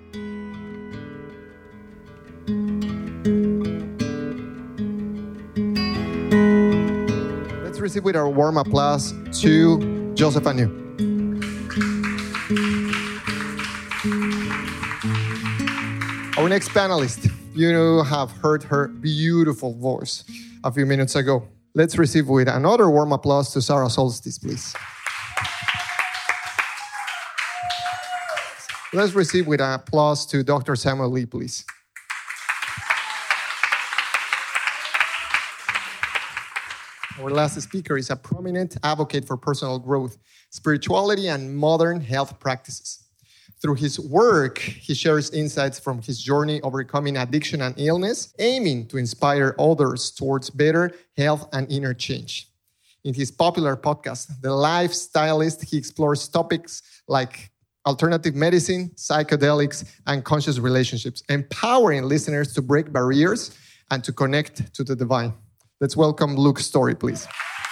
Let's receive with our warm applause to Joseph Anu. Our next panelist, you have heard her beautiful voice a few minutes ago. Let's receive with another warm applause to Sarah Solstice, please. Let's receive with an applause to Dr. Samuel Lee, please. Our last speaker is a prominent advocate for personal growth, spirituality, and modern health practices. Through his work, he shares insights from his journey overcoming addiction and illness, aiming to inspire others towards better health and inner change. In his popular podcast, The Lifestylist, he explores topics like alternative medicine, psychedelics, and conscious relationships, empowering listeners to break barriers and to connect to the divine. Let's welcome Luke Story, please.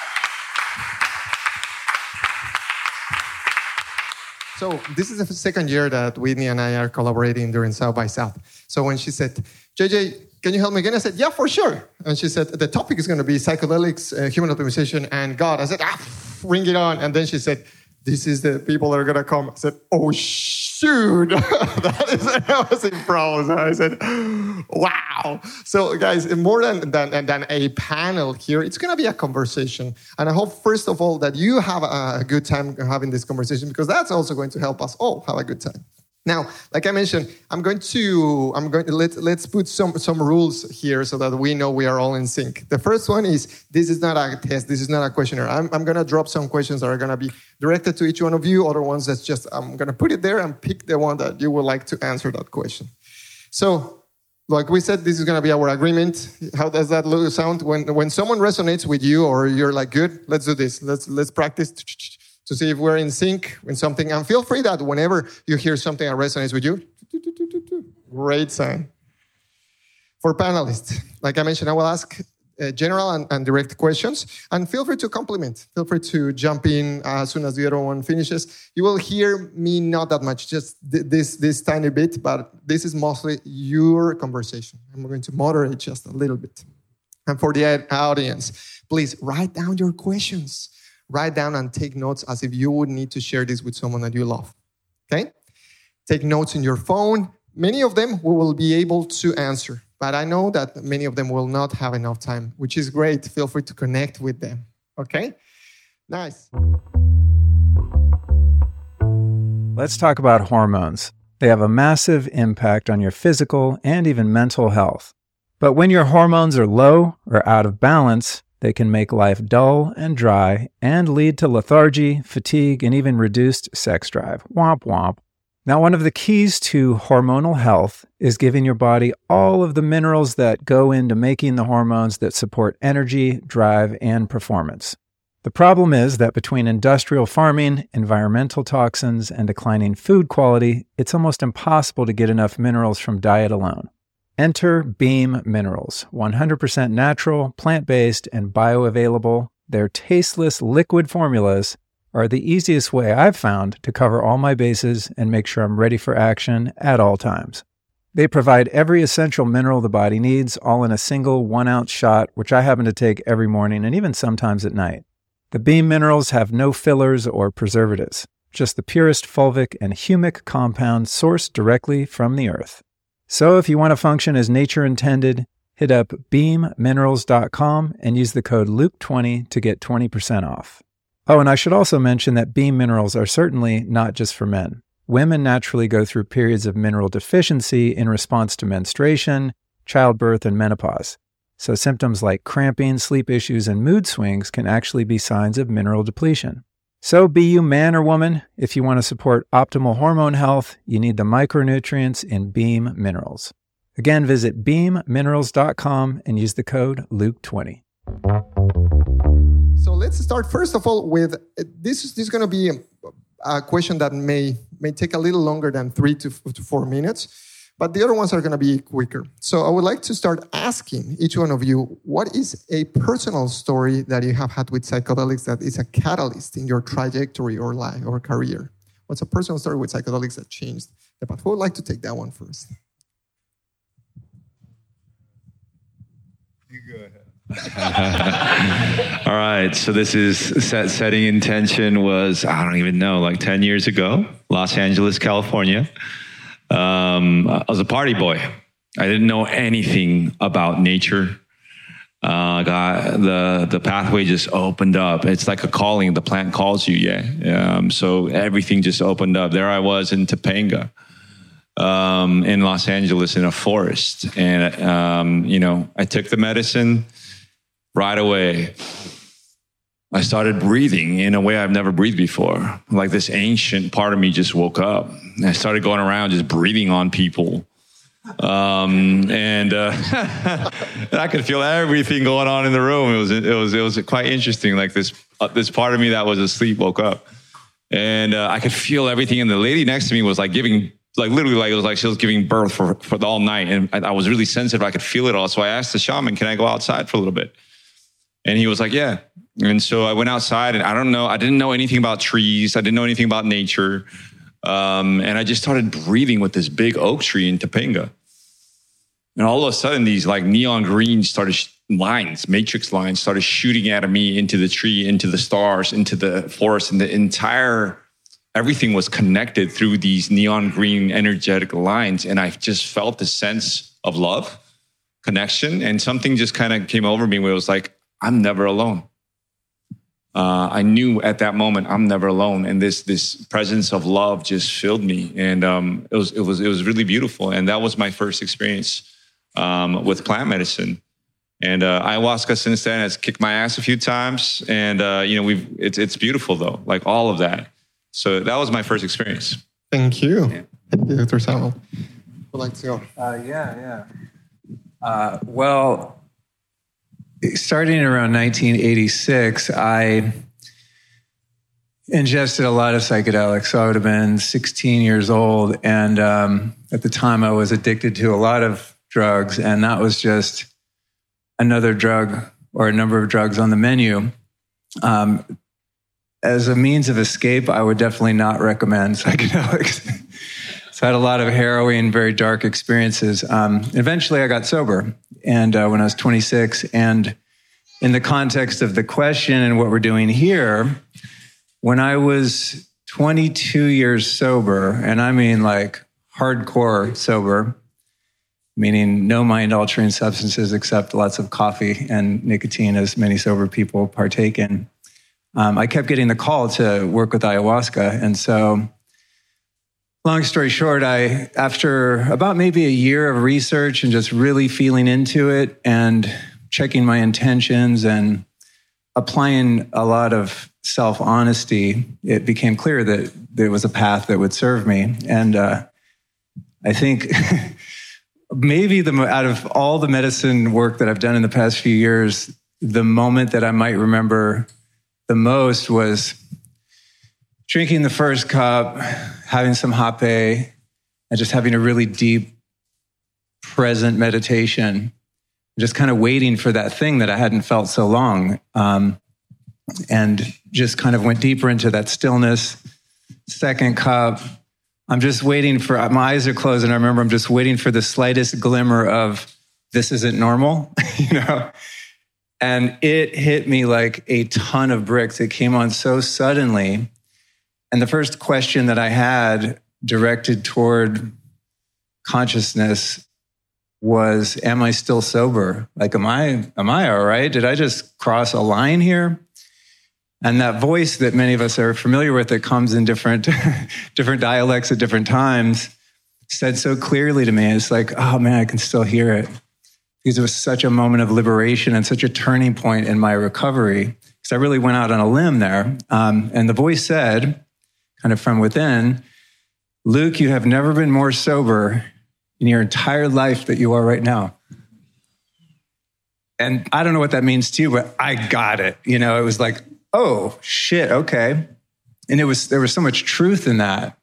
So this is the second year that Whitney and I are collaborating during South by South. So when she said, JJ, can you help me again? I said, yeah, for sure. And she said, the topic is going to be psychedelics, human optimization, and God. I said, bring it on. And then she said, this is the people that are going to come. I said, oh, shoot. I was impressed. I said, wow. So, guys, more than a panel here, it's going to be a conversation. And I hope, first of all, that you have a good time having this conversation, because that's also going to help us all have a good time. Now, like I mentioned, let's put some rules here so that we know we are all in sync. The first one is, this is not a test, this is not a questionnaire. I'm going to drop some questions that are going to be directed to each one of you. Other ones that's just, I'm going to put it there and pick the one that you would like to answer that question. So, like we said, this is going to be our agreement. How does that sound? When someone resonates with you, or you're like, good, let's do this. Let's practice to see if we're in sync with something. And feel free that whenever you hear something that resonates with you, great sign. For panelists, like I mentioned, I will ask general and direct questions. And feel free to compliment. Feel free to jump in as soon as the other one finishes. You will hear me not that much, just this tiny bit, but this is mostly your conversation. I'm going to moderate just a little bit. And for the audience, please write down your questions. Write down and take notes as if you would need to share this with someone that you love. Okay? Take notes in your phone. Many of them we will be able to answer, but I know that many of them will not have enough time, which is great. Feel free to connect with them. Okay? Nice. Let's talk about hormones. They have a massive impact on your physical and even mental health. But when your hormones are low or out of balance, they can make life dull and dry and lead to lethargy, fatigue, and even reduced sex drive. Womp womp. Now, one of the keys to hormonal health is giving your body all of the minerals that go into making the hormones that support energy, drive, and performance. The problem is that between industrial farming, environmental toxins, and declining food quality, it's almost impossible to get enough minerals from diet alone. Enter Beam Minerals, 100% natural, plant-based, and bioavailable. Their tasteless liquid formulas are the easiest way I've found to cover all my bases and make sure I'm ready for action at all times. They provide every essential mineral the body needs, all in a single 1-ounce shot, which I happen to take every morning and even sometimes at night. The Beam Minerals have no fillers or preservatives, just the purest fulvic and humic compounds sourced directly from the earth. So if you want to function as nature intended, hit up beamminerals.com and use the code Luke20 to get 20% off. Oh, and I should also mention that Beam Minerals are certainly not just for men. Women naturally go through periods of mineral deficiency in response to menstruation, childbirth, and menopause. So symptoms like cramping, sleep issues, and mood swings can actually be signs of mineral depletion. So be you man or woman, if you want to support optimal hormone health, you need the micronutrients in Beam Minerals. Again, visit beamminerals.com and use the code Luke20. So let's start first of all with, this is going to be a question that may take a little longer than 3 to 4 minutes, but the other ones are going to be quicker. So I would like to start asking each one of you, what is a personal story that you have had with psychedelics that is a catalyst in your trajectory or life or career? What's a personal story with psychedelics that changed the path. Who would like to take that one first? You go ahead. All right. So this is setting intention was, I don't even know, like 10 years ago, Los Angeles, California. I was a party boy. I didn't know anything about nature. The pathway just opened up. It's like a calling. The plant calls you. Yeah. So everything just opened up. There I was in Topanga, in Los Angeles in a forest. And, I took the medicine right away. I started breathing in a way I've never breathed before. Like this ancient part of me just woke up. I started going around just breathing on people. And I could feel everything going on in the room. It was quite interesting. Like this part of me that was asleep woke up, and I could feel everything. And the lady next to me was like giving, like literally, like it was like she was giving birth for the all night. And I was really sensitive. I could feel it all. So I asked the shaman, "Can I go outside for a little bit?" And he was like, "Yeah." And so I went outside, and I didn't know anything about trees. I didn't know anything about nature. And I just started breathing with this big oak tree in Topanga. And all of a sudden, these like neon green matrix lines started shooting out of me into the tree, into the stars, into the forest, and everything was connected through these neon green energetic lines. And I just felt the sense of love, connection, and something just kind of came over me where it was like, I'm never alone. I knew at that moment I'm never alone, and this presence of love just filled me, and it was really beautiful. And that was my first experience with plant medicine. And ayahuasca since then has kicked my ass a few times, and it's beautiful though, like all of that. So that was my first experience. Thank you, Thank you, Dr. Samuel. Would like to go? Well, starting around 1986, I ingested a lot of psychedelics. So I would have been 16 years old. And at the time, I was addicted to a lot of drugs. And that was just another drug or a number of drugs on the menu. As a means of escape, I would definitely not recommend psychedelics. So I had a lot of harrowing, very dark experiences. Eventually, I got sober. And when I was 26, and in the context of the question and what we're doing here, when I was 22 years sober, and I mean like hardcore sober, meaning no mind-altering substances except lots of coffee and nicotine, as many sober people partake in, I kept getting the call to work with ayahuasca. And so, long story short, after about maybe a year of research and just really feeling into it and checking my intentions and applying a lot of self-honesty, it became clear that there was a path that would serve me. And I think maybe out of all the medicine work that I've done in the past few years, the moment that I might remember the most was drinking the first cup, having some hape, and just having a really deep, present meditation, just kind of waiting for that thing that I hadn't felt so long, and just kind of went deeper into that stillness. Second cup, I'm just waiting for, my eyes are closed, and I remember I'm just waiting for the slightest glimmer of, this isn't normal, And it hit me like a ton of bricks. It came on so suddenly. And the first question that I had directed toward consciousness was, am I still sober? Like, am I all right? Did I just cross a line here? And that voice that many of us are familiar with, that comes in different dialects at different times, said so clearly to me, it's like, oh man, I can still hear it. Because it was such a moment of liberation and such a turning point in my recovery. Because I really went out on a limb there. And the voice said, kind of from within, Luke, you have never been more sober in your entire life that you are right now. And I don't know what that means to you, but I got it. It was like, oh, shit, okay. And there was so much truth in that,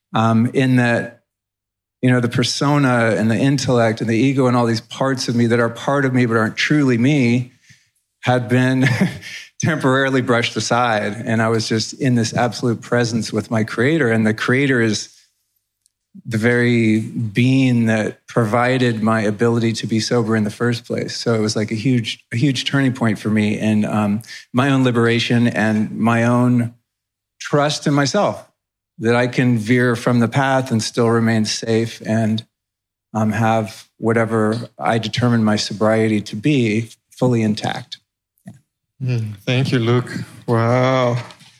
the persona and the intellect and the ego and all these parts of me that are part of me but aren't truly me had been temporarily brushed aside. And I was just in this absolute presence with my creator. And the creator is the very being that provided my ability to be sober in the first place. So it was like a huge turning point for me, and my own liberation and my own trust in myself that I can veer from the path and still remain safe and have whatever I determine my sobriety to be fully intact. Thank you, Luke. Wow.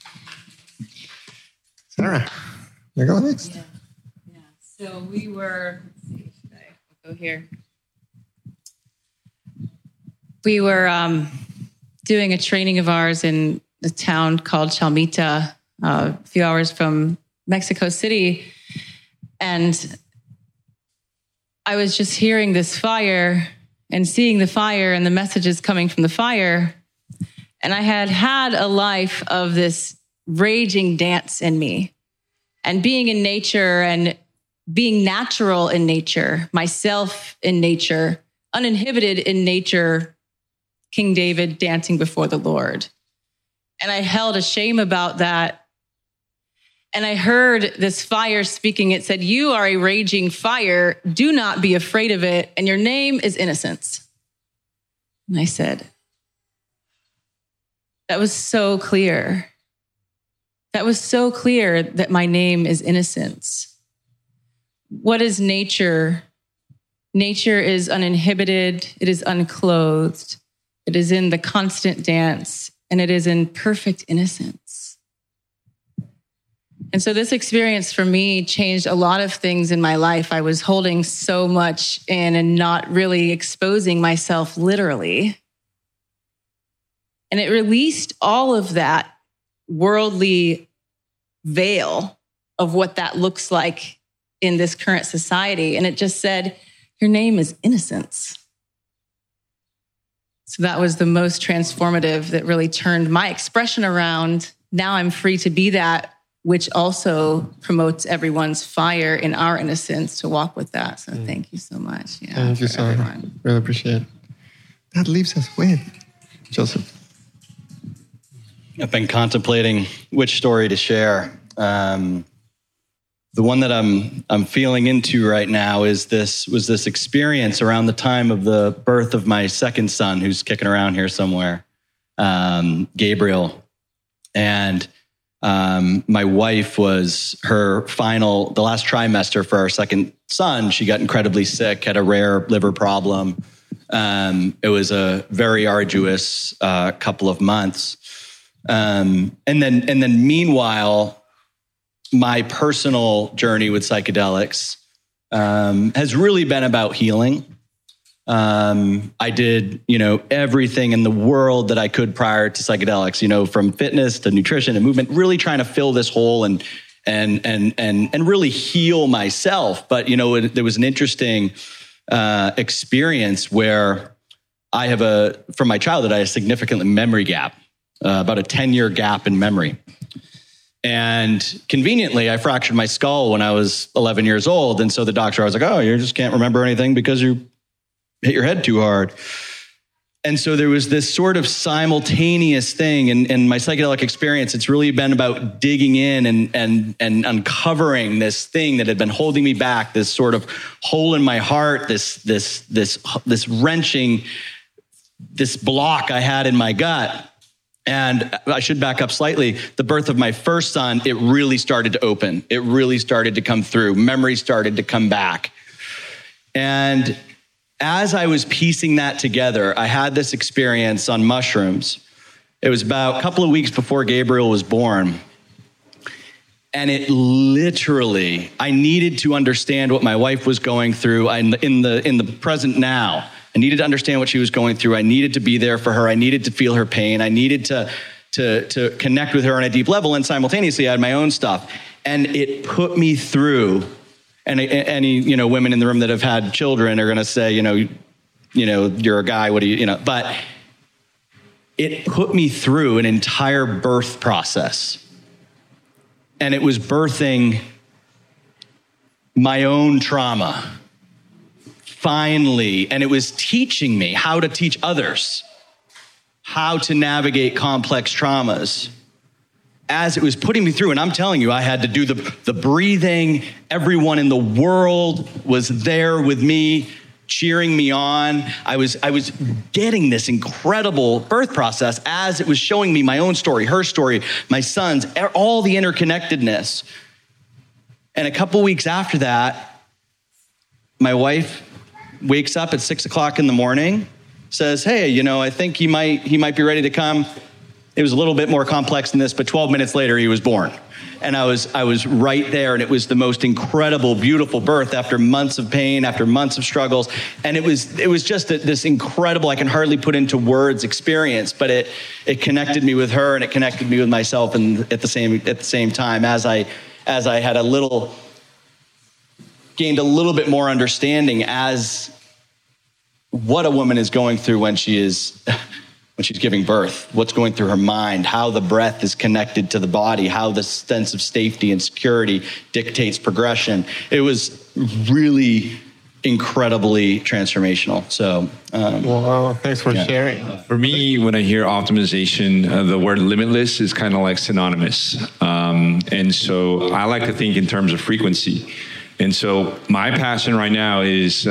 Sarah, you go next. Yeah. So we were, I'll go here. We were doing a training of ours in a town called Chalmita, a few hours from Mexico City. And I was just hearing this fire and seeing the fire and the messages coming from the fire. And I had a life of this raging dance in me, and being in nature and being natural in nature, myself in nature, uninhibited in nature, King David dancing before the Lord. And I held a shame about that. And I heard this fire speaking. It said, "You are a raging fire. Do not be afraid of it. And your name is innocence." And I said, that was so clear. That was so clear that my name is innocence. What is nature? Nature is uninhibited. It is unclothed. It is in the constant dance, and it is in perfect innocence. And so this experience for me changed a lot of things in my life. I was holding so much in and not really exposing myself literally. And it released all of that worldly veil of what that looks like in this current society. And it just said, your name is innocence. So that was the most transformative that really turned my expression around. Now I'm free to be that, which also promotes everyone's fire in our innocence to walk with that. So thank you so much. Yeah, thank you so much. Really appreciate it. That leaves us with Joseph. I've been contemplating which story to share. The one that I'm feeling into right now was this experience around the time of the birth of my second son, who's kicking around here somewhere, Gabriel. And my wife was the last trimester for our second son. She got incredibly sick, had a rare liver problem. It was a very arduous couple of months. And then meanwhile, my personal journey with psychedelics has really been about healing. I did, everything in the world that I could prior to psychedelics, from fitness to nutrition and movement, really trying to fill this hole and really heal myself. But, there was an interesting experience where from my childhood, I had a significant memory gap. About a 10-year gap in memory. And conveniently, I fractured my skull when I was 11 years old. And so the doctor, I was like, oh, you just can't remember anything because you hit your head too hard. And so there was this sort of simultaneous thing. In my psychedelic experience, it's really been about digging in and uncovering this thing that had been holding me back, this sort of hole in my heart, this wrenching, this block I had in my gut. And I should back up slightly. The birth of my first son, it really started to open. It really started to come through. Memory started to come back. And as I was piecing that together, I had this experience on mushrooms. It was about a couple of weeks before Gabriel was born. And it literally, I needed to understand what my wife was going through in the present now. I needed to understand what she was going through. I needed to be there for her. I needed to feel her pain. I needed to connect with her on a deep level. And simultaneously, I had my own stuff. And it put me through. And any women in the room that have had children are going to say, you're a guy. What do you? But it put me through an entire birth process. And it was birthing my own trauma. Finally, and it was teaching me how to teach others how to navigate complex traumas. as it was putting me through, and I'm telling you, I had to do the breathing. Everyone in the world was there with me, cheering me on. I was getting this incredible birth process as it was showing me my own story, her story, my son's, all the interconnectedness. And a couple weeks after that, my wife wakes up at 6 o'clock in the morning, says, hey, I think he might be ready to come. It was a little bit more complex than this, but 12 minutes later, he was born. And I was right there, and it was the most incredible, beautiful birth after months of pain, after months of struggles. And it was just this incredible, I can hardly put into words experience, but it connected me with her, and it connected me with myself, and at the same time as I had gained a little bit more understanding as what a woman is going through when she's giving birth, what's going through her mind, how the breath is connected to the body, how the sense of safety and security dictates progression. It was really incredibly transformational. So, wow, thanks for sharing. For me, when I hear optimization, the word limitless is kind of like synonymous. And so I like to think in terms of frequency. And so my passion right now is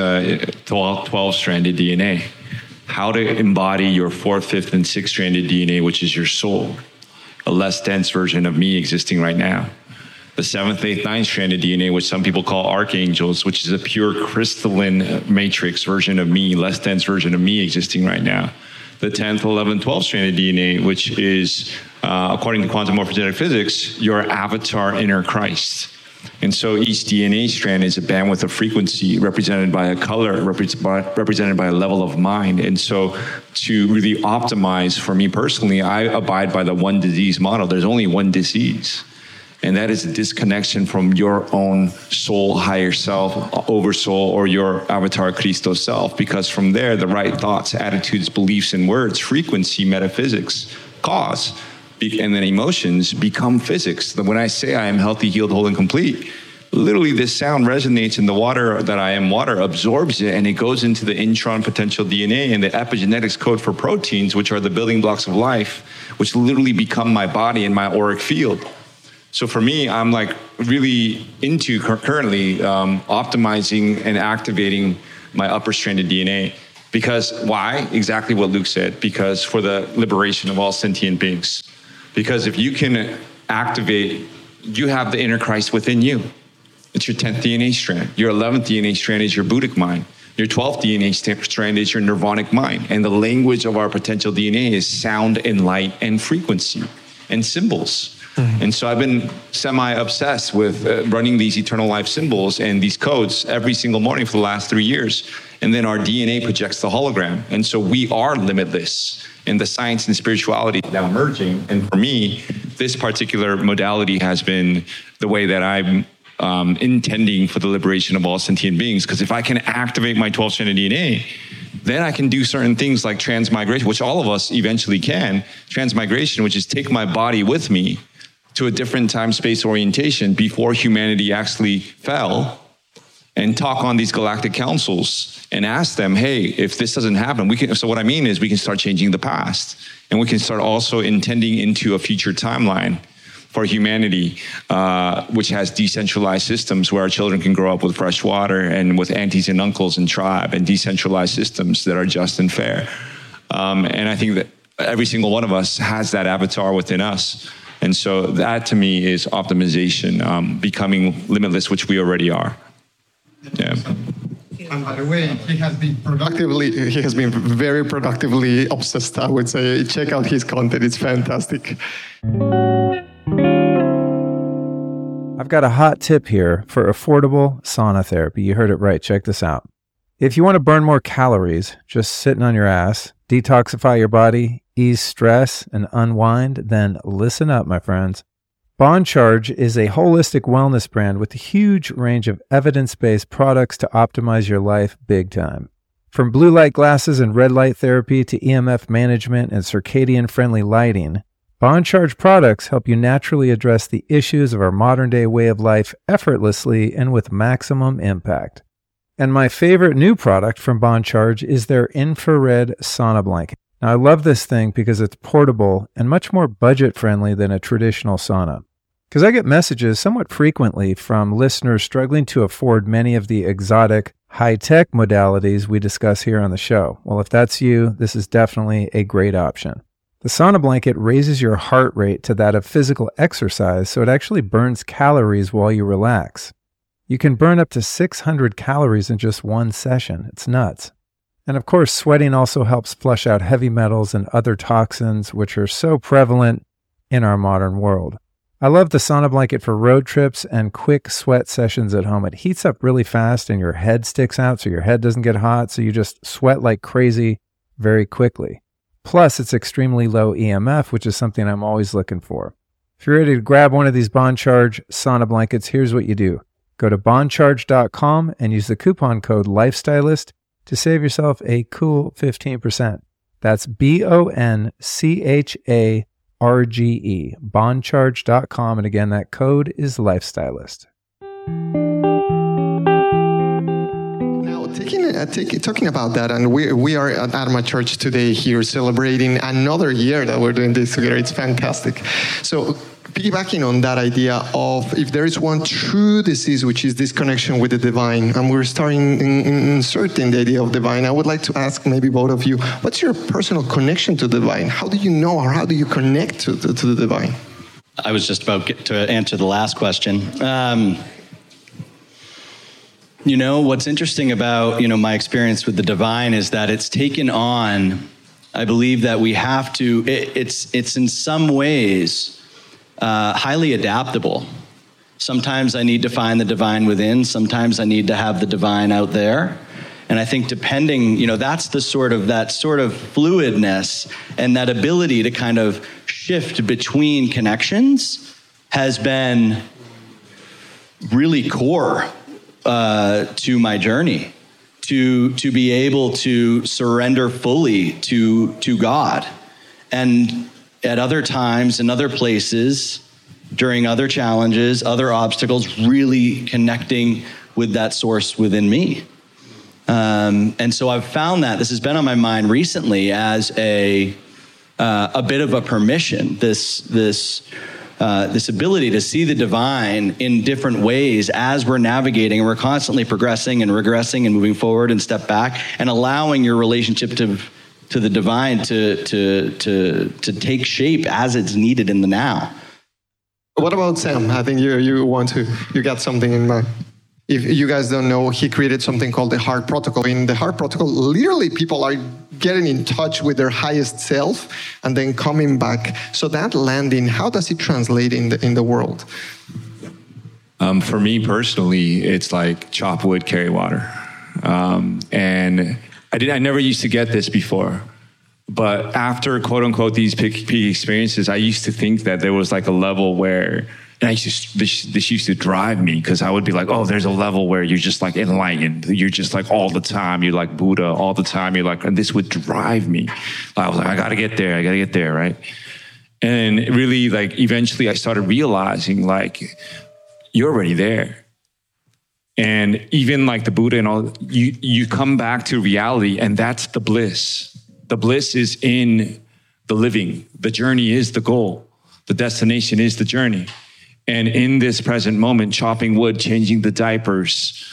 12-stranded DNA. How to embody your 4th, 5th, and 6th-stranded DNA, which is your soul, a less dense version of me existing right now. The 7th, 8th, 9th-stranded DNA, which some people call archangels, which is a pure crystalline matrix version of me, less dense version of me existing right now. The 10th, 11th, 12th-stranded DNA, which is, according to quantum morphogenetic physics, your avatar inner Christ. And so each DNA strand is a bandwidth of frequency represented by a color, represented by a level of mind. And so to really optimize, for me personally, I abide by the one disease model. There's only one disease. And that is a disconnection from your own soul, higher self, oversoul, or your avatar Cristo self. Because from there, the right thoughts, attitudes, beliefs, and words, frequency, metaphysics, cause, and then emotions become physics. When I say I am healthy, healed, whole, and complete, literally this sound resonates in the water that I am. Water absorbs it, and it goes into the intron potential DNA and the epigenetics code for proteins, which are the building blocks of life, which literally become my body and my auric field. So for me, I'm like really into currently optimizing and activating my upper stranded DNA. Because why? Exactly what Luke said. Because for the liberation of all sentient beings. Because if you can activate, you have the inner Christ within you. It's your 10th DNA strand. Your 11th DNA strand is your Buddhic mind. Your 12th DNA strand is your nirvanic mind. And the language of our potential DNA is sound and light and frequency and symbols. Mm-hmm. And so I've been semi-obsessed with running these eternal life symbols and these codes every single morning for the last 3 years. And then our DNA projects the hologram. And so we are limitless. And the science and spirituality is now merging. And for me, this particular modality has been the way that I'm intending for the liberation of all sentient beings. Because if I can activate my 12-stranded DNA, then I can do certain things like transmigration, which all of us eventually can. Transmigration, which is take my body with me to a different time-space orientation before humanity actually fell, and talk on these galactic councils and ask them, hey, if this doesn't happen, so what I mean is we can start changing the past, and we can start also intending into a future timeline for humanity, which has decentralized systems where our children can grow up with fresh water and with aunties and uncles and tribe, and decentralized systems that are just and fair. And I think that every single one of us has that avatar within us. And so that to me is optimization, becoming limitless, which we already are. Yeah. And by the way, he has been very productively obsessed, I would say. Check out his content, it's fantastic. I've got a hot tip here for affordable sauna therapy. You heard it right. Check this out. If you want to burn more calories just sitting on your ass, detoxify your body, ease stress, and unwind, then listen up, my friends. Bond Charge is a holistic wellness brand with a huge range of evidence-based products to optimize your life big time. From blue light glasses and red light therapy to EMF management and circadian-friendly lighting, Bond Charge products help you naturally address the issues of our modern-day way of life effortlessly and with maximum impact. And my favorite new product from Bond Charge is their infrared sauna blanket. Now, I love this thing because it's portable and much more budget-friendly than a traditional sauna. Because I get messages somewhat frequently from listeners struggling to afford many of the exotic, high-tech modalities we discuss here on the show. Well, if that's you, this is definitely a great option. The sauna blanket raises your heart rate to that of physical exercise, so it actually burns calories while you relax. You can burn up to 600 calories in just one session. It's nuts. And of course, sweating also helps flush out heavy metals and other toxins, which are so prevalent in our modern world. I love the sauna blanket for road trips and quick sweat sessions at home. It heats up really fast and your head sticks out so your head doesn't get hot, so you just sweat like crazy very quickly. Plus, it's extremely low EMF, which is something I'm always looking for. If you're ready to grab one of these BondCharge sauna blankets, here's what you do. Go to bondcharge.com and use the coupon code LIFESTYLIST to save yourself a cool 15%. That's BONCHARGE, bondcharge.com. And again, that code is LIFESTYLIST. Talking about that, and we are at Adama Church today here celebrating another year that we're doing this together. It's fantastic. So piggybacking on that idea of if there is one true disease, which is this connection with the divine, and we're starting inserting the idea of divine, I would like to ask maybe both of you, what's your personal connection to the divine? How do you know, or how do you connect to the divine? I was just about to answer the last question. You know, what's interesting about, my experience with the divine is that it's taken on, I believe that we have to, it's in some ways highly adaptable. Sometimes I need to find the divine within, sometimes I need to have the divine out there. And I think depending, that's that sort of fluidness and that ability to kind of shift between connections has been really core to my journey, to be able to surrender fully to God. And at other times, in other places, during other challenges, other obstacles, really connecting with that source within me. And so I've found that this has been on my mind recently as a bit of a permission, this ability to see the divine in different ways as we're navigating, and we're constantly progressing and regressing and moving forward and step back, and allowing your relationship to the divine to take shape as it's needed in the now. What about Sam? I think you got something in mind. If you guys don't know, he created something called the Heart Protocol. In the Heart Protocol, literally people are getting in touch with their highest self and then coming back. So that landing, how does it translate in the world? For me personally, it's like chop wood, carry water. And I never used to get this before. But after, quote unquote, these peak experiences, I used to think that there was like a level where, and this used to drive me, because I would be like, oh, there's a level where you're just like enlightened. You're just like all the time. You're like Buddha all the time. You're like, and this would drive me. I was like, I got to get there, right? And really, like, eventually I started realizing, like, you're already there. And even like the Buddha and all, you come back to reality, and that's the bliss. The bliss is in the living. The journey is the goal. The destination is the journey. And in this present moment, chopping wood, changing the diapers,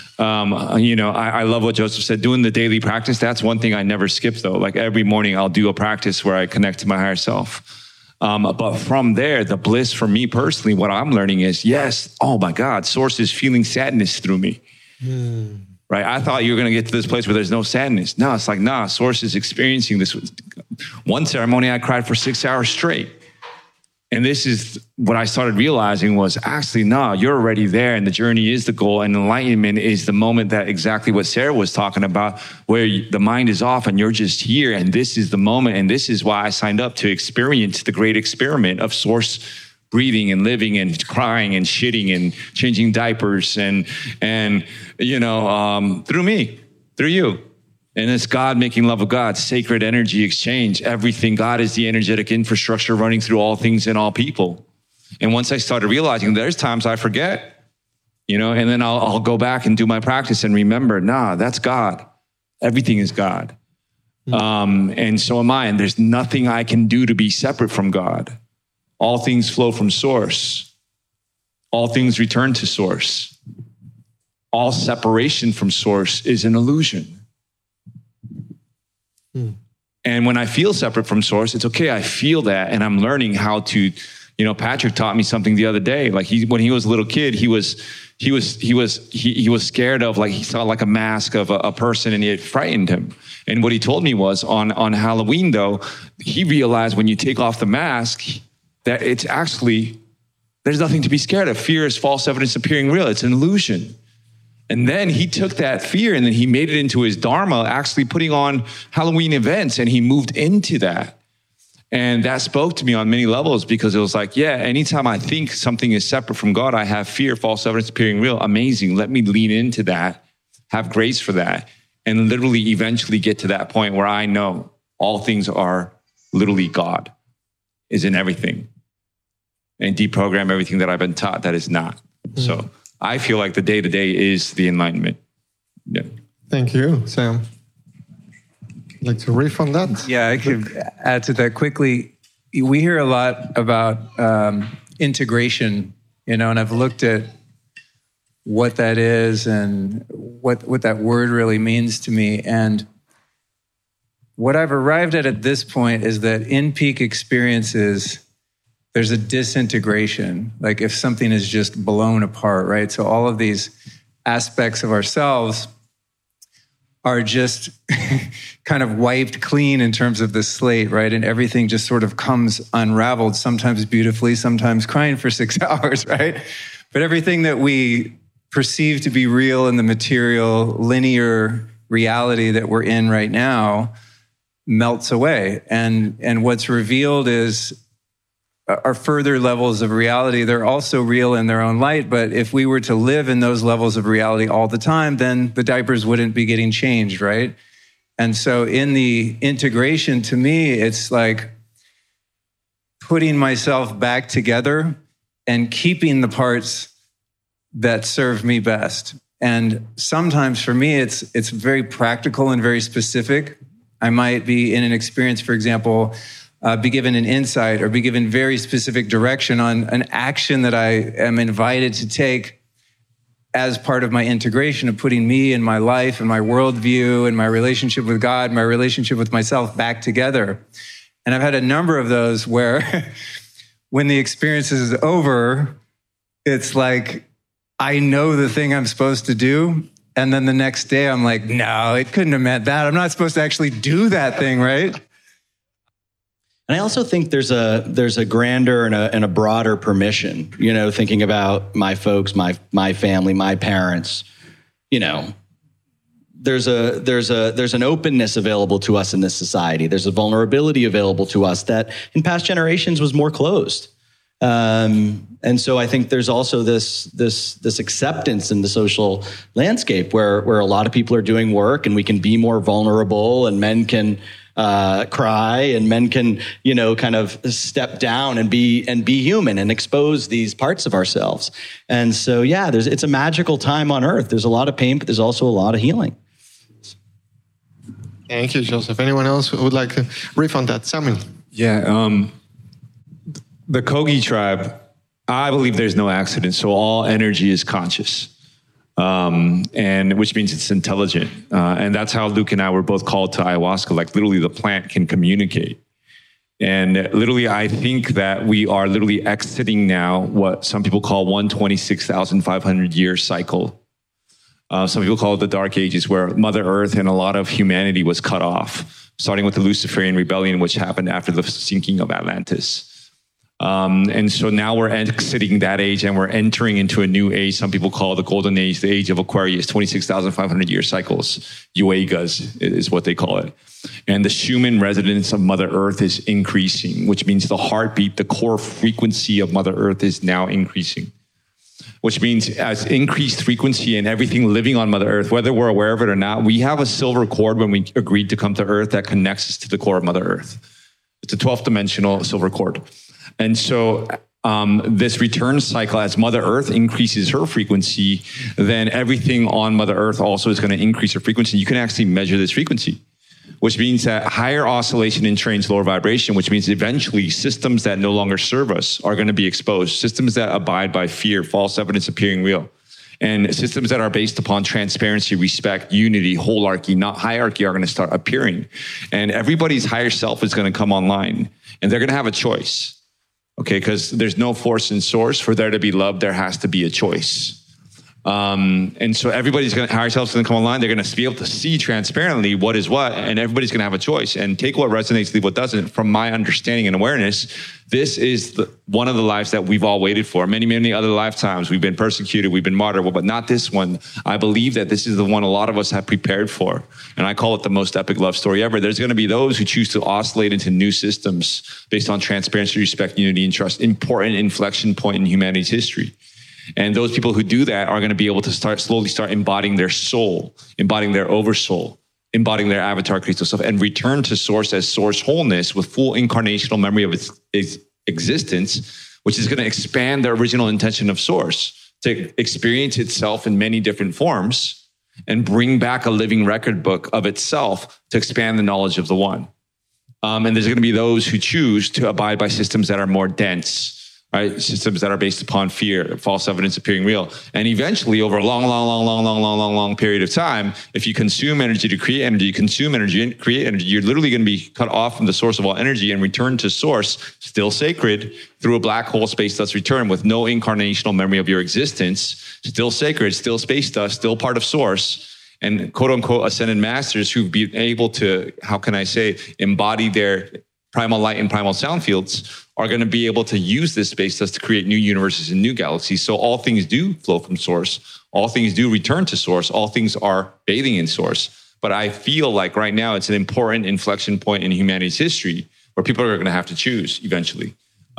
I love what Joseph said, doing the daily practice. That's one thing I never skip, though. Like every morning I'll do a practice where I connect to my higher self. But from there, the bliss for me personally, what I'm learning is, yes, oh my God, Source is feeling sadness through me. Right? I thought you were going to get to this place where there's no sadness. No, it's like, nah, Source is experiencing this. One ceremony, I cried for 6 hours straight. And this is what I started realizing was actually, nah, you're already there, and the journey is the goal, and enlightenment is the moment that exactly what Sarah was talking about, where the mind is off and you're just here, and this is the moment, and this is why I signed up to experience the great experiment of Source breathing and living and crying and shitting and changing diapers and through me, through you. And it's God making love of God, sacred energy exchange, everything. God is the energetic infrastructure running through all things and all people. And once I started realizing, there's times I forget, and then I'll go back and do my practice and remember, nah, that's God. Everything is God. And so am I. And there's nothing I can do to be separate from God. All things flow from source. All things return to source. All separation from source is an illusion. And when I feel separate from source, it's okay. I feel that, and I'm learning how to. Patrick taught me something the other day. Like when he was a little kid, he was scared of, like, he saw like a mask of a person, and it frightened him. And what he told me was on Halloween, though, he realized when you take off the mask that it's actually, there's nothing to be scared of. Fear is false evidence appearing real. It's an illusion. And then he took that fear and then he made it into his dharma, actually putting on Halloween events, and he moved into that. And that spoke to me on many levels, because it was like, yeah, anytime I think something is separate from God, I have fear, false evidence appearing real. Amazing. Let me lean into that, have grace for that, and literally eventually get to that point where I know all things are literally God is in everything, and deprogram everything that I've been taught that is not. So I feel like the day-to-day is the enlightenment. Yeah. Thank you, Sam. Like to riff on that? Yeah, I could add to that quickly. We hear a lot about integration, and I've looked at what that is and what that word really means to me. And what I've arrived at this point is that in peak experiences, there's a disintegration. Like if something is just blown apart, right? So all of these aspects of ourselves are just kind of wiped clean in terms of the slate, right? And everything just sort of comes unraveled, sometimes beautifully, sometimes crying for 6 hours, right? But everything that we perceive to be real in the material, linear reality that we're in right now melts away. And what's revealed are further levels of reality. They're also real in their own light, but if we were to live in those levels of reality all the time, then the diapers wouldn't be getting changed, right? And so in the integration, to me, it's like putting myself back together and keeping the parts that serve me best. And sometimes for me, it's very practical and very specific. I might be in an experience, for example, be given an insight or be given very specific direction on an action that I am invited to take as part of my integration of putting me and my life and my worldview and my relationship with God, my relationship with myself back together. And I've had a number of those where when the experience is over, it's like, I know the thing I'm supposed to do. And then the next day I'm like, no, it couldn't have meant that. I'm not supposed to actually do that thing, right? And I also think there's a grander and a broader permission, thinking about my folks, my family, my parents, there's an openness available to us in this society. There's a vulnerability available to us that in past generations was more closed. And so I think there's also this acceptance in the social landscape where a lot of people are doing work and we can be more vulnerable, and men can cry, and men can, kind of step down and be human and expose these parts of ourselves. And so, yeah, it's a magical time on earth. There's a lot of pain, but there's also a lot of healing. Thank you, Joseph. Anyone else who would like to riff on that? Samuel. Yeah. The Kogi tribe, I believe there's no accident. So all energy is conscious. And which means it's intelligent. And that's how Luke and I were both called to ayahuasca. Like literally the plant can communicate. And literally, I think that we are literally exiting now what some people call 126,500 year cycle. Some people call it the Dark Ages, where Mother Earth and a lot of humanity was cut off, starting with the Luciferian rebellion, which happened after the sinking of Atlantis. And so now we're exiting that age and we're entering into a new age. Some people call it the golden age, the age of Aquarius, 26,500 year cycles. Yuegas is what they call it. And the Schumann resonance of Mother Earth is increasing, which means the heartbeat, the core frequency of Mother Earth is now increasing, which means as increased frequency and everything living on Mother Earth, whether we're aware of it or not, we have a silver cord when we agreed to come to Earth that connects us to the core of Mother Earth. It's a 12th dimensional silver cord. And so this return cycle, as Mother Earth increases her frequency, then everything on Mother Earth also is going to increase her frequency. You can actually measure this frequency. which means that higher oscillation entrains lower vibration, which means eventually systems that no longer serve us are going to be exposed. Systems that abide by fear, false evidence appearing real. And systems that are based upon transparency, respect, unity, holarchy, not hierarchy, are going to start appearing. And everybody's higher self is going to come online, and they're going to have a choice. Okay, because there's no force in source. For there to be love, there has to be a choice. And so everybody's going to, higher self's going to come online. They're going to be able to see transparently what is what, and everybody's going to have a choice and take what resonates, leave what doesn't. From my understanding and awareness, this is one of the lives that we've all waited for. Many, many other lifetimes, we've been persecuted, we've been martyred, but not this one. I believe that this is the one a lot of us have prepared for. And I call it the most epic love story ever. There's going to be those who choose to oscillate into new systems based on transparency, respect, unity, and trust. Important inflection point in humanity's history. And those people who do that are going to be able to slowly start embodying their soul, embodying their oversoul, embodying their avatar crystal self, and return to source as source wholeness with full incarnational memory of its existence, which is going to expand the original intention of source to experience itself in many different forms and bring back a living record book of itself to expand the knowledge of the one. And there's going to be those who choose to abide by systems that are more dense, right? Systems that are based upon fear, false evidence appearing real. And eventually, over a long period of time, if you consume energy to create energy, consume energy and create energy, you're literally going to be cut off from the source of all energy and return to source, still sacred, through a black hole space dust return with no incarnational memory of your existence, still sacred, still space dust, still part of source. And quote unquote ascended masters who've been able to, how can I say, embody their primal light and primal sound fields are going to be able to use this space dust to create new universes and new galaxies. So all things do flow from source. All things do return to source. All things are bathing in source. But I feel like right now it's an important inflection point in humanity's history where people are going to have to choose eventually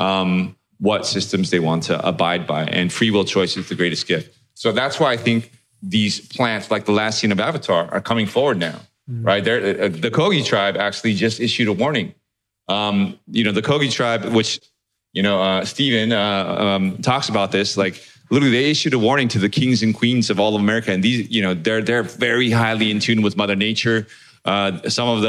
what systems they want to abide by. And free will choice is the greatest gift. So that's why I think these plants, like the last scene of Avatar, are coming forward now, right? The Kogi tribe actually just issued a warning. The Kogi tribe, which, Stephen talks about this, like literally they issued a warning to the kings and queens of all of America. And these, they're very highly in tune with Mother Nature. Some of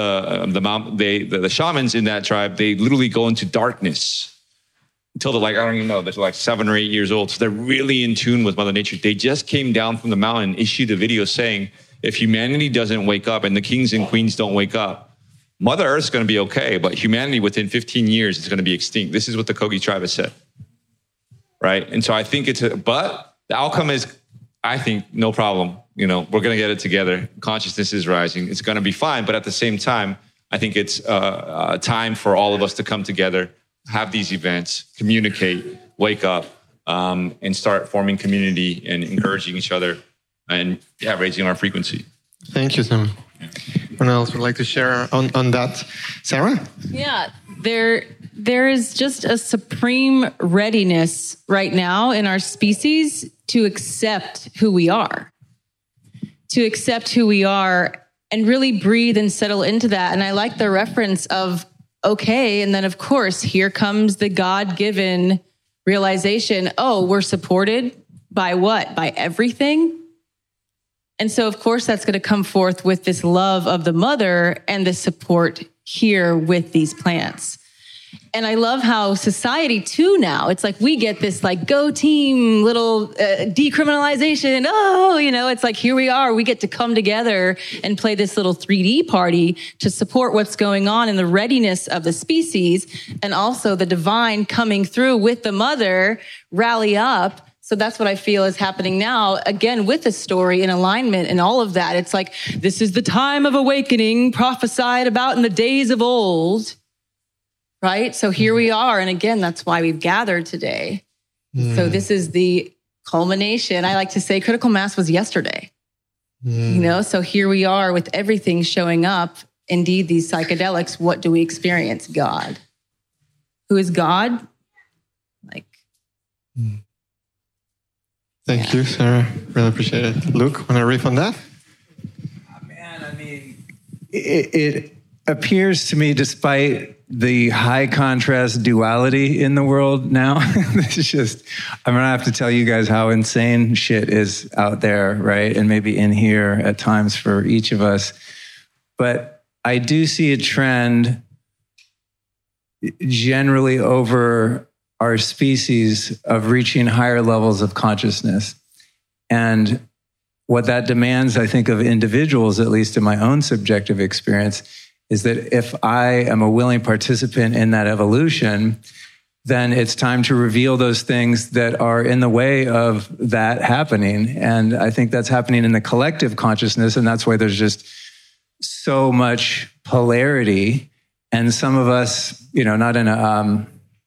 the shamans in that tribe, they literally go into darkness until they're like, I don't even know, they're like 7 or 8 years old. So they're really in tune with Mother Nature. They just came down from the mountain, issued a video saying, if humanity doesn't wake up and the kings and queens don't wake up, Mother Earth's going to be okay, but humanity within 15 years is going to be extinct. This is what the Kogi tribe has said, right? And so I think but the outcome is, I think, no problem. We're going to get it together. Consciousness is rising. It's going to be fine. But at the same time, I think it's time for all of us to come together, have these events, communicate, wake up, and start forming community and encouraging each other and raising our frequency. Thank you, Sam. Anyone else would like to share on that? Sarah? Yeah, there is just a supreme readiness right now in our species to accept who we are. To accept who we are and really breathe and settle into that. And I like the reference of, okay, and then of course, here comes the God-given realization, oh, we're supported by what? By everything? And so, of course, that's going to come forth with this love of the mother and the support here with these plants. And I love how society too now, it's like we get this like go team little decriminalization. Oh, it's like here we are. We get to come together and play this little 3D party to support what's going on in the readiness of the species and also the divine coming through with the mother, rally up. So that's what I feel is happening now, again, with the story in alignment and all of that. It's like, this is the time of awakening prophesied about in the days of old, right? So here we are. And again, that's why we've gathered today. So this is the culmination. I like to say critical mass was yesterday, so here we are with everything showing up. Indeed, these psychedelics, what do we experience? God. Who is God? Thank you, Sarah. Really appreciate it. Luke, want to riff on that? It appears to me, despite the high contrast duality in the world now, it's just, I'm going to have to tell you guys how insane shit is out there, right? And maybe in here at times for each of us. But I do see a trend generally over our species of reaching higher levels of consciousness. And what that demands, I think, of individuals, at least in my own subjective experience, is that if I am a willing participant in that evolution, then it's time to reveal those things that are in the way of that happening. And I think that's happening in the collective consciousness, and that's why there's just so much polarity. And some of us, not in a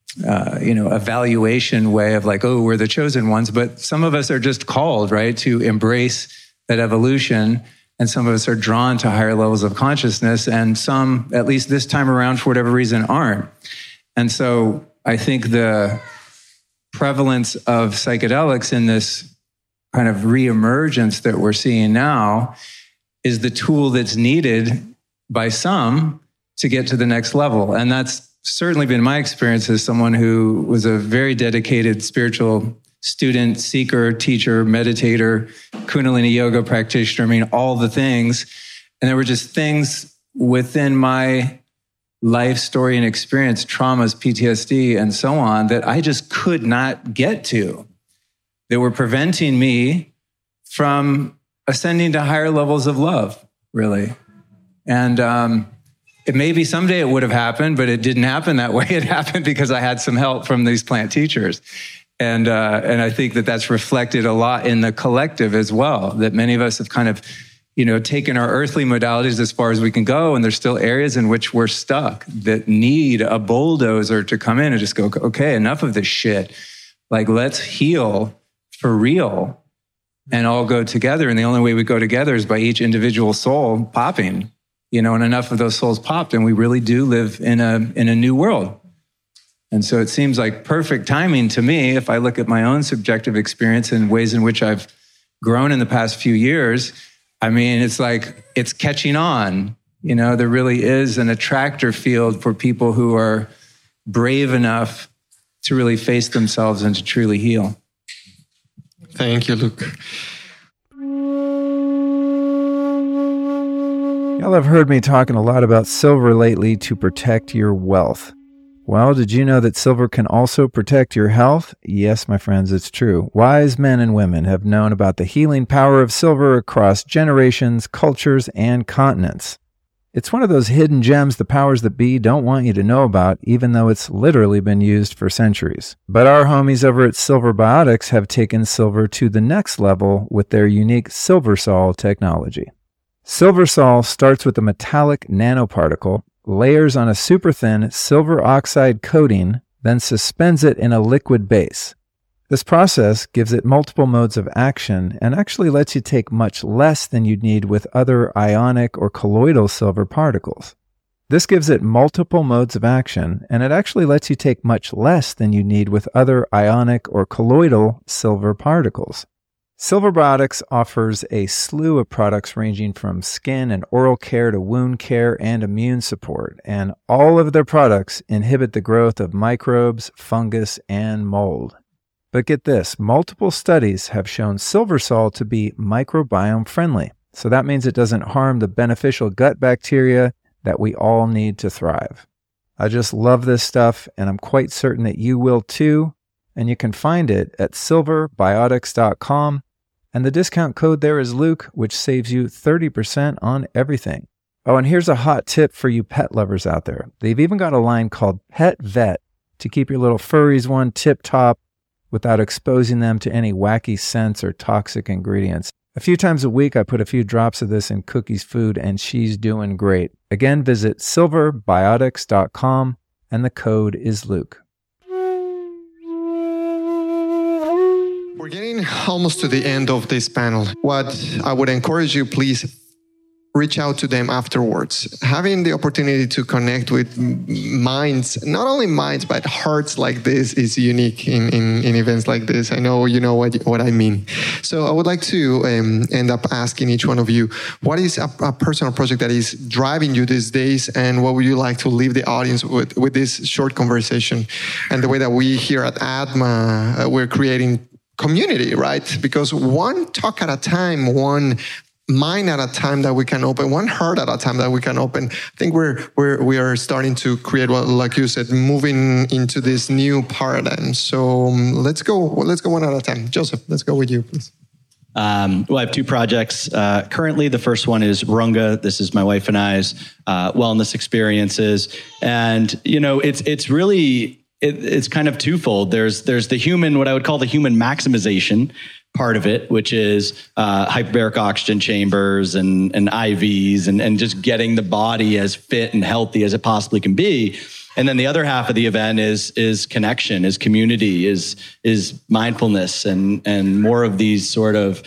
evaluation way of like, oh, we're the chosen ones, but some of us are just called, right, to embrace that evolution. And some of us are drawn to higher levels of consciousness, and some, at least this time around, for whatever reason, aren't. And so I think the prevalence of psychedelics in this kind of reemergence that we're seeing now is the tool that's needed by some to get to the next level. And that's certainly been my experience as someone who was a very dedicated spiritual student, seeker, teacher, meditator, Kundalini yoga practitioner. I mean, all the things. And there were just things within my life story and experience, traumas, PTSD, and so on, that I just could not get to. They were preventing me from ascending to higher levels of love, really. And it maybe someday it would have happened, but it didn't happen that way. It happened because I had some help from these plant teachers. And I think that that's reflected a lot in the collective as well, that many of us have kind of, taken our earthly modalities as far as we can go, and there's still areas in which we're stuck that need a bulldozer to come in and just go, okay, enough of this shit. Like, let's heal for real and all go together. And the only way we go together is by each individual soul popping, and enough of those souls popped, and we really do live in a new world. And so it seems like perfect timing to me, if I look at my own subjective experience and ways in which I've grown in the past few years. I mean, it's like it's catching on. There really is an attractor field for people who are brave enough to really face themselves and to truly heal. Thank you, Luke. Y'all have heard me talking a lot about silver lately to protect your wealth. Well, did you know that silver can also protect your health? Yes, my friends, it's true. Wise men and women have known about the healing power of silver across generations, cultures, and continents. It's one of those hidden gems the powers that be don't want you to know about, even though it's literally been used for centuries. But our homies over at Silver Biotics have taken silver to the next level with their unique SilverSol technology. SilverSol starts with a metallic nanoparticle, layers on a super thin silver oxide coating, then suspends it in a liquid base. This process gives it multiple modes of action and actually lets you take much less than you'd need with other ionic or colloidal silver particles. This gives it multiple modes of action, and it actually lets you take much less than you need with other ionic or colloidal silver particles. Silver Biotics offers a slew of products ranging from skin and oral care to wound care and immune support, and all of their products inhibit the growth of microbes, fungus, and mold. But get this, multiple studies have shown SilverSol to be microbiome friendly, so that means it doesn't harm the beneficial gut bacteria that we all need to thrive. I just love this stuff, and I'm quite certain that you will too, and you can find it at silverbiotics.com. And the discount code there is Luke, which saves you 30% on everything. Oh, and here's a hot tip for you pet lovers out there. They've even got a line called Pet Vet to keep your little furries one tip-top without exposing them to any wacky scents or toxic ingredients. A few times a week, I put a few drops of this in Cookie's food, and she's doing great. Again, visit silverbiotics.com, and the code is Luke. We're getting almost to the end of this panel. What I would encourage you, please reach out to them afterwards. Having the opportunity to connect with minds, not only minds, but hearts like this is unique in events like this. I know you know what I mean. So I would like to end up asking each one of you, what is a personal project that is driving you these days, and what would you like to leave the audience with this short conversation? And the way that we here at ADMA, we're creating community, right? Because one talk at a time, one mind at a time that we can open, one heart at a time that we can open. I think we are starting to create, what, like you said, moving into this new paradigm. So let's go one at a time. Joseph, let's go with you, please. Well, I have two projects. Currently, the first one is Runga. This is my wife and I's wellness experiences. And, it's really, it's kind of twofold. There's the human, what I would call the human maximization part of it, which is hyperbaric oxygen chambers and IVs and just getting the body as fit and healthy as it possibly can be. And then the other half of the event is connection, is community, is mindfulness, and more of these sort of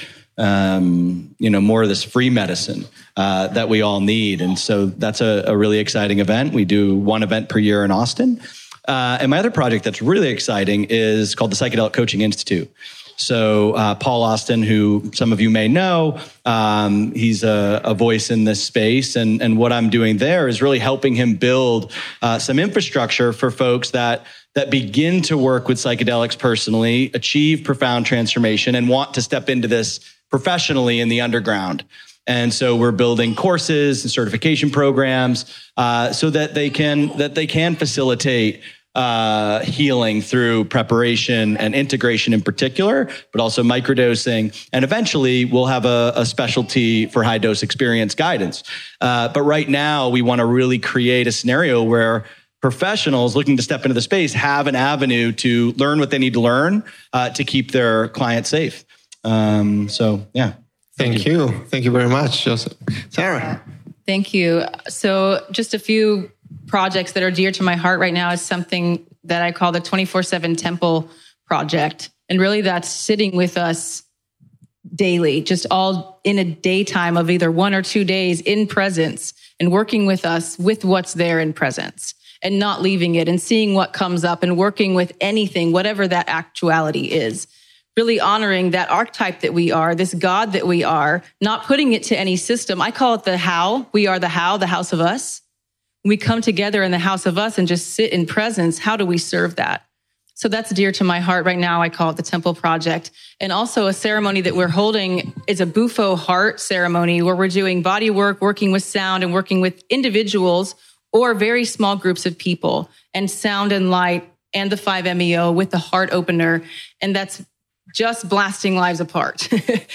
more of this free medicine that we all need. And so that's a really exciting event. We do one event per year in Austin. And my other project that's really exciting is called the Psychedelic Coaching Institute. So Paul Austin, who some of you may know, he's a voice in this space. And what I'm doing there is really helping him build some infrastructure for folks that begin to work with psychedelics personally, achieve profound transformation, and want to step into this professionally in the underground. And so we're building courses and certification programs so that they can facilitate healing through preparation and integration in particular, but also microdosing. And eventually we'll have a specialty for high dose experience guidance. But right now we want to really create a scenario where professionals looking to step into the space have an avenue to learn what they need to learn to keep their clients safe. Yeah. Thank you. Thank you very much, Joseph. Sarah. Thank you. So just a few projects that are dear to my heart right now is something that I call the 24/7 Temple Project. And really that's sitting with us daily, just all in a daytime of either 1 or 2 days in presence and working with us with what's there in presence and not leaving it and seeing what comes up and working with anything, whatever that actuality is. Really honoring that archetype that we are, this God that we are, not putting it to any system. I call it the how. We are the how, the house of us. We come together in the house of us and just sit in presence. How do we serve that? So that's dear to my heart right now. I call it the Temple Project. And also a ceremony that we're holding is a Bufo Heart ceremony where we're doing body work, working with sound and working with individuals or very small groups of people and sound and light and the 5-MeO with the heart opener. And that's just blasting lives apart.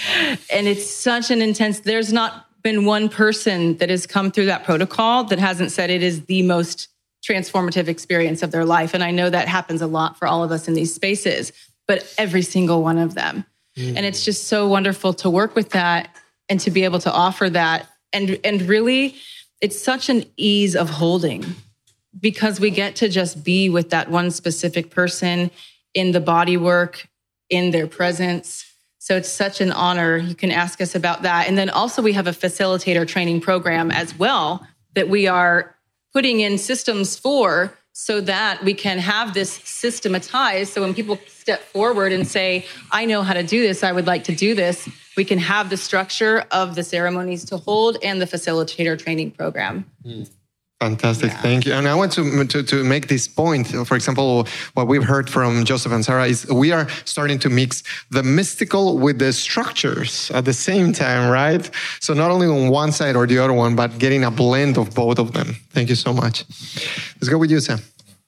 And it's such an intense, there's not been one person that has come through that protocol that hasn't said it is the most transformative experience of their life. And I know that happens a lot for all of us in these spaces, but every single one of them. And it's just so wonderful to work with that and to be able to offer that. And really, it's such an ease of holding because we get to just be with that one specific person in the body work, in their presence. So it's such an honor. You can ask us about that. And then also we have a facilitator training program as well that we are putting in systems for so that we can have this systematized. So when people step forward and say, I know how to do this, I would like to do this, we can have the structure of the ceremonies to hold and the facilitator training program. Fantastic. Yeah. Thank you. And I want to make this point. For example, what we've heard from Joseph and Sarah is we are starting to mix the mystical with the structures at the same time, right? So not only on one side or the other one, but getting a blend of both of them. Thank you so much. Let's go with you, Sam.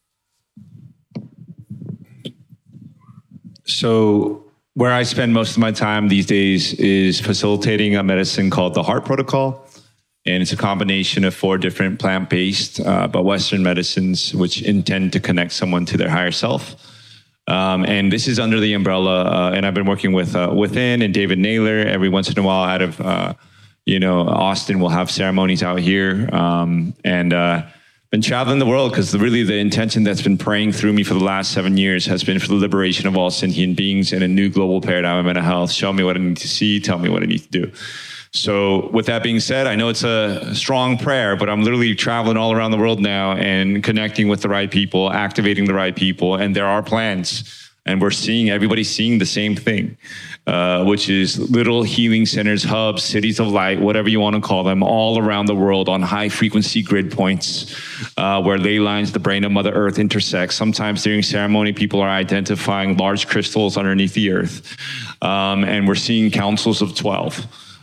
So where I spend most of my time these days is facilitating a medicine called the Heart Protocol. And it's a combination of 4 different plant-based, but Western medicines, which intend to connect someone to their higher self. And this is under the umbrella, and I've been working with Within and David Naylor. Every once in a while out of, Austin, we'll have ceremonies out here. Been traveling the world because really the intention that's been praying through me for the last 7 years has been for the liberation of all sentient beings and a new global paradigm of mental health. Show me what I need to see, tell me what I need to do. So with that being said, I know it's a strong prayer, but I'm literally traveling all around the world now and connecting with the right people, activating the right people. And there are plans and everybody's seeing the same thing, which is little healing centers, hubs, cities of light, whatever you want to call them, all around the world on high frequency grid points where ley lines, the brain of Mother Earth intersect. Sometimes during ceremony, people are identifying large crystals underneath the earth. And we're seeing councils of 12.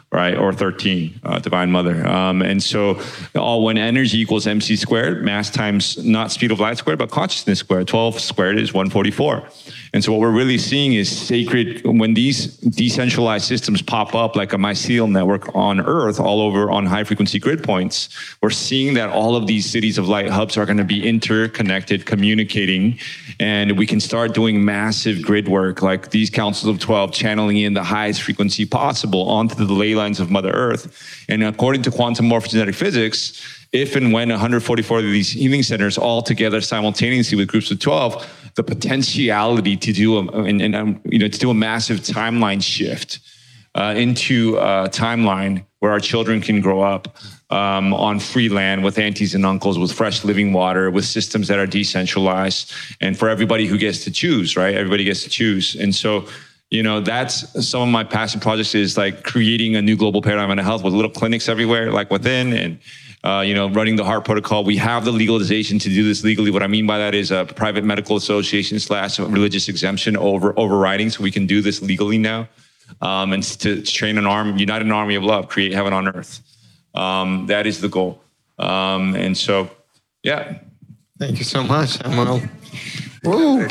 right? Or 13, Divine Mother. And so when energy equals MC squared, mass times not speed of light squared, but consciousness squared. 12 squared is 144. And so what we're really seeing is sacred, when these decentralized systems pop up like a mycelial network on Earth, all over on high frequency grid points, we're seeing that all of these cities of light hubs are going to be interconnected, communicating, and we can start doing massive grid work like these councils of 12, channeling in the highest frequency possible onto the ley lines of Mother Earth. And according to quantum morphogenetic physics, if and when 144 of these healing centers all together simultaneously with groups of 12, the potentiality to do a massive timeline shift into a timeline where our children can grow up on free land with aunties and uncles, with fresh living water, with systems that are decentralized, and for everybody who gets to choose, right? Everybody gets to choose. And so, that's some of my passion projects, is like creating a new global paradigm in health with little clinics everywhere, like within, and running the HEART protocol. We have the legalization to do this legally. What I mean by that is a private medical association / religious exemption overriding, so we can do this legally now. And to train unite an army of love, create heaven on earth. That is the goal. And so, yeah. Thank you so much, Samuel. Woo.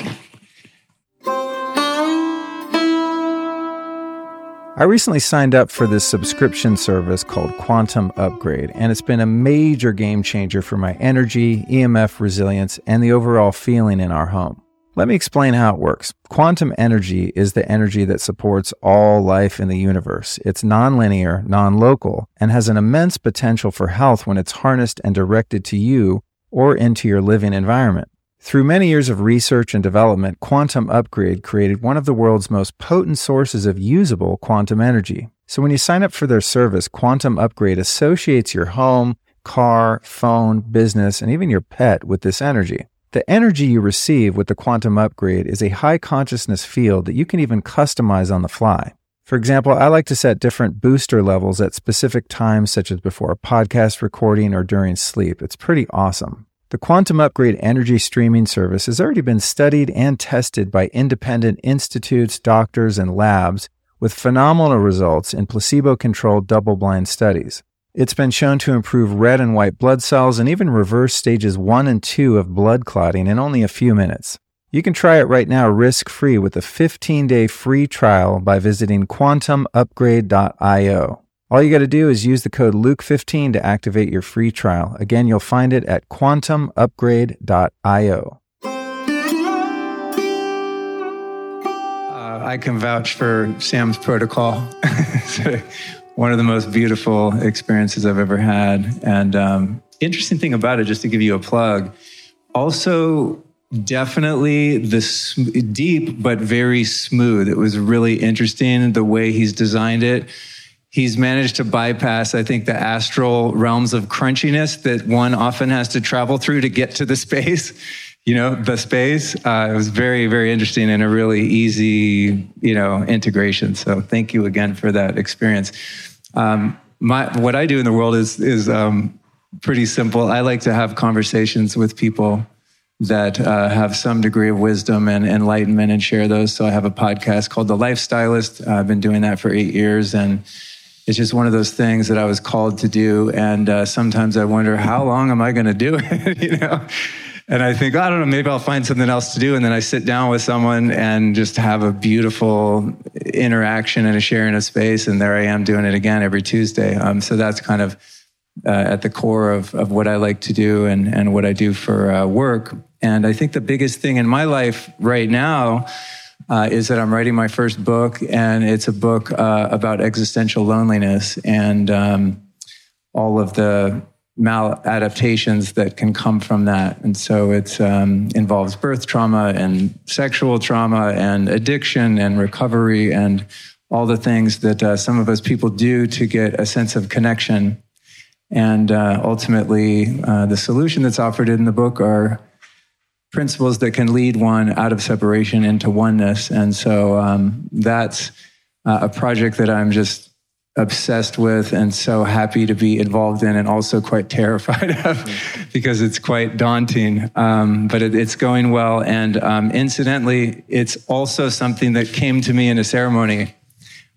I recently signed up for this subscription service called Quantum Upgrade, and it's been a major game changer for my energy, EMF resilience, and the overall feeling in our home. Let me explain how it works. Quantum energy is the energy that supports all life in the universe. It's nonlinear, non-local, and has an immense potential for health when it's harnessed and directed to you or into your living environment. Through many years of research and development, Quantum Upgrade created one of the world's most potent sources of usable quantum energy. So when you sign up for their service, Quantum Upgrade associates your home, car, phone, business, and even your pet with this energy. The energy you receive with the Quantum Upgrade is a high consciousness field that you can even customize on the fly. For example, I like to set different booster levels at specific times, such as before a podcast recording or during sleep. It's pretty awesome. The Quantum Upgrade energy streaming service has already been studied and tested by independent institutes, doctors, and labs with phenomenal results in placebo-controlled double-blind studies. It's been shown to improve red and white blood cells and even reverse stages 1 and 2 of blood clotting in only a few minutes. You can try it right now risk-free with a 15-day free trial by visiting quantumupgrade.io. All you got to do is use the code Luke15 to activate your free trial. Again, you'll find it at quantumupgrade.io. I can vouch for Sam's protocol. It's one of the most beautiful experiences I've ever had. And interesting thing about it, just to give you a plug, also definitely deep but very smooth. It was really interesting the way he's designed it. He's managed to bypass, I think, the astral realms of crunchiness that one often has to travel through to get to the space. The space. It was very, very interesting and a really easy, integration. So thank you again for that experience. What I do in the world is pretty simple. I like to have conversations with people that have some degree of wisdom and enlightenment and share those. So I have a podcast called The Lifestylist. I've been doing that for 8 years, and it's just one of those things that I was called to do. And sometimes I wonder, how long am I going to do it? And I think, I don't know, maybe I'll find something else to do. And then I sit down with someone and just have a beautiful interaction and a sharing of space. And there I am doing it again every Tuesday. So that's kind of at the core of what I like to do and what I do for work. And I think the biggest thing in my life right now is that I'm writing my first book, and it's a book about existential loneliness and all of the maladaptations that can come from that. And so it involves birth trauma and sexual trauma and addiction and recovery and all the things that some of us people do to get a sense of connection. And ultimately, the solution that's offered in the book are principles that can lead one out of separation into oneness. And so that's a project that I'm just obsessed with and so happy to be involved in, and also quite terrified of because it's quite daunting. But it's going well. And incidentally, it's also something that came to me in a ceremony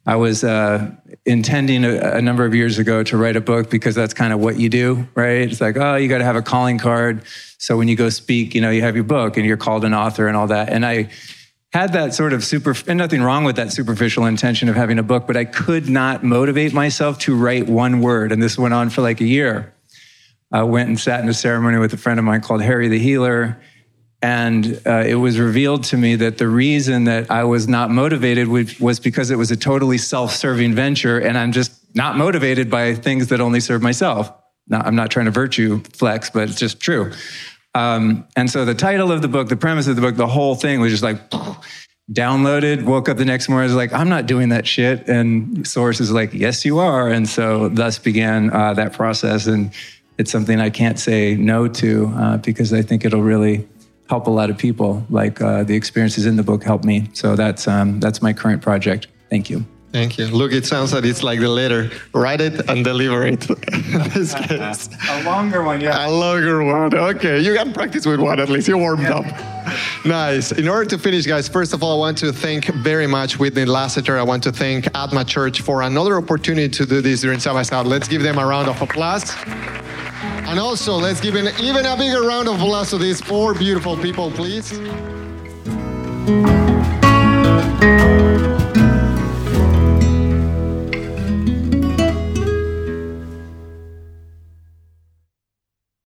I was intending a number of years ago to write a book because that's kind of what you do, right? It's like, oh, you got to have a calling card. So when you go speak, you have your book and you're called an author and all that. And I had that sort of and nothing wrong with that superficial intention of having a book, but I could not motivate myself to write one word. And this went on for like a year. I went and sat in a ceremony with a friend of mine called Harry the Healer. And it was revealed to me that the reason that I was not motivated was because it was a totally self-serving venture, and I'm just not motivated by things that only serve myself. Now, I'm not trying to virtue flex, but it's just true. And so the title of the book, the premise of the book, the whole thing was just like downloaded, woke up the next morning, I was like, I'm not doing that shit. And Source is like, yes, you are. And so thus began that process. And it's something I can't say no to because I think it'll really help a lot of people. Like the experiences in the book helped me. So that's my current project. Thank you. Thank you. Look, it sounds like it's like the letter. Write it and deliver it. In this case. A longer one, yeah. A longer one. Okay, you can practice with one at least. You warmed up. Nice. In order to finish, guys, first of all, I want to thank very much Whitney Lasseter. I want to thank Atma Church for another opportunity to do this during South by South. Let's give them a round of applause. And also, let's give an even a bigger round of applause to these four beautiful people, please.